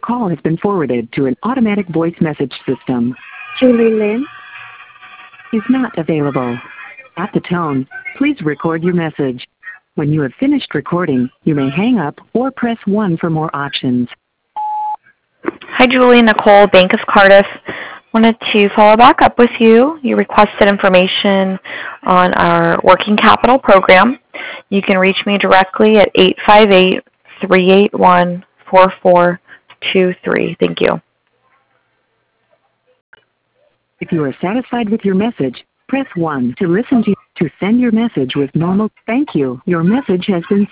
call has been forwarded to an automatic voice message system. Julie Lynn Is not available. At the tone, please record your message. When you have finished recording, you may hang up or press 1 for more options. Hi, Julie. Nicole, Bank of Cardiff. Wanted to follow back up with you. You requested information on our working capital program. You can reach me directly at 858-381-4423. Thank you. If you are satisfied with your message, press 1 to listen to send your message with normal. Thank you. Your message has been